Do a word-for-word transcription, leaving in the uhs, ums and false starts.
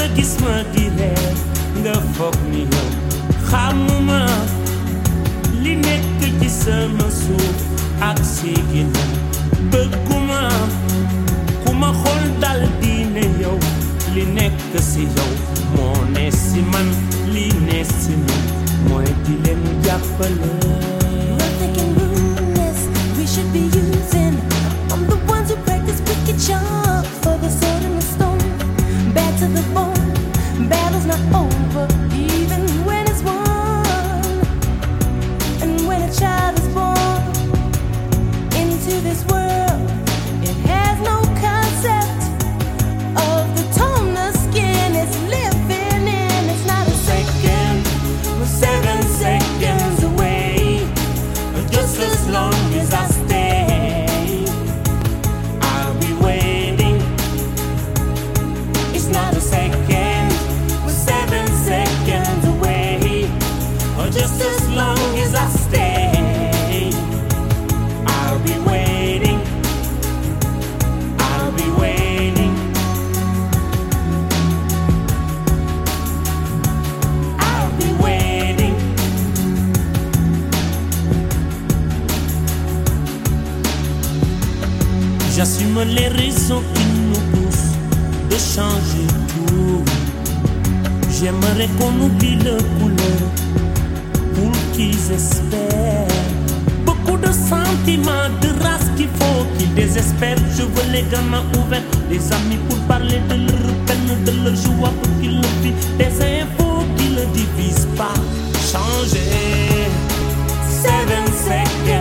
gis ma di reer nga foog ni yow xamuma li nekk ci sama suuf ak sigina bëgguma ku ma xool dal di ne yow li nekk si yow moo ne si man li ne si man mooy di leen jàppale. Nothing can ruin this. We should be using. I'm the ones who practice wicked charms for the sword and the stone. Bad to the bone. Battle's not over even when it's won. And when a child is born into this world, it has no concept of the tone the skin is living in. It's not a second, we're seven seconds away. Just as long as I stay, I'll be waiting. It's not a second, we're seven seconds away. Just as long as I stay, I'll be waiting. I'll be waiting. I'll be waiting. J'assume les raisons qui nous poussent de changer tout. J'aimerais qu'on oublie le couleur pour qu'ils espèrent. Beaucoup de sentiments, de race qu'il faut qu'ils désespèrent. Je veux les gamins ouverts, des amis pour parler de leur peine, de leur joie pour qu'ils le vivent. Des infos qui ne divisent pas. Changer. Seven seconds.